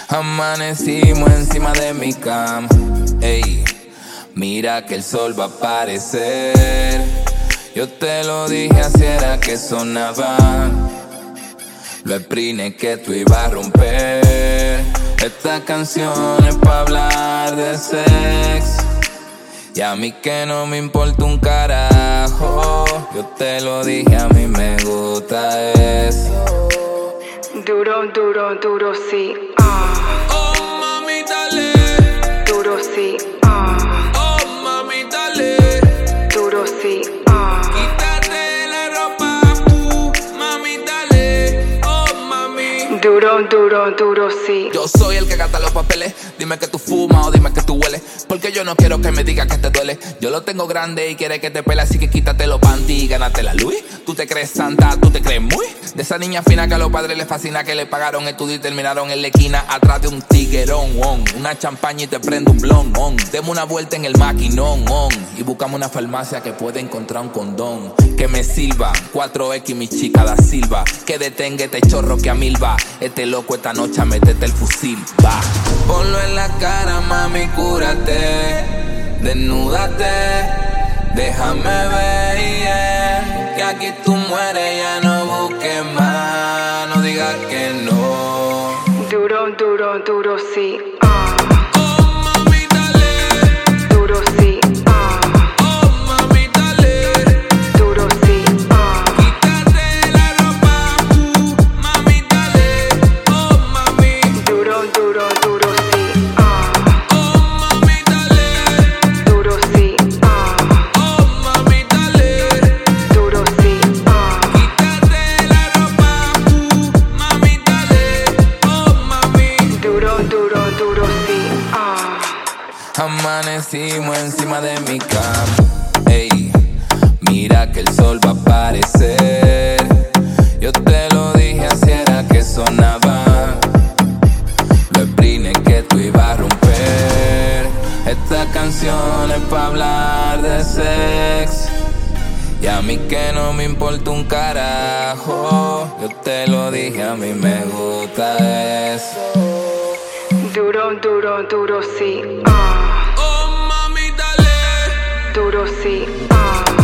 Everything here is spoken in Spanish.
Amanecimos encima de mi cama. Ey, mira que el sol va a aparecer. Yo te lo dije, así era que sonaba. Los sprines que tú ibas a romper. Esta canción es pa' hablar de sexo. Y a mí que no me importa un carajo. Yo te lo dije, a mí me gusta eso. Duro, duro, duro, sí. Oh, mami, dale. Duro, sí. Oh, mami, dale. Duro, sí. Quítate la ropa, mami, dale. Oh, mami. Duro, duro, duro, sí. Yo soy el que gasta los papeles. Dime que tú fumas o dime que tú hueles. Porque yo no quiero que me digas que te duele. Yo lo tengo grande y quiere que te pele. Así que quítate los panties y gánate la Louis. Tú te crees santa, tú te crees muy. De esa niña fina que a los padres les fascina, que le pagaron estudio y terminaron en la esquina atrás de un tiguerón, una champaña y te prende un blon, demos una vuelta en el maquinón, y buscamos una farmacia que pueda encontrar un condón que me sirva, 4X mi chica da Silva, que detenga este chorro que a mil va. Este loco esta noche a meterte el fusil, va. Ponlo en la cara, mami, cúrate, desnúdate, déjame ver, yeah, que aquí tú mueres, ya no busques más, no digas que no. Duro, duro, duro, sí. Oh, mami, dale. Duro, sí. Oh, mami, dale. Duro, sí. Quítate la ropa, mami, dale. Oh, mami. Duro, duro, duro, sí. Oh, mami, dale. Duro, sí. Oh, mami, dale. Duro, sí. Quítate la ropa, mami, dale. Oh, mami. Duro, duro, duro, sí. Amanecimos encima de mi cama. Ey, mira que el sol va a aparecer. Yo te lo dije, así era que sonaba. Los sprines que tú ibas a romper. Esta canción es pa' hablar de sexo. Y a mí que no me importa un carajo. Yo te lo dije, a mí me gusta eso. Duro, duro, duro, sí. Oh, mami, dale. Duro, sí.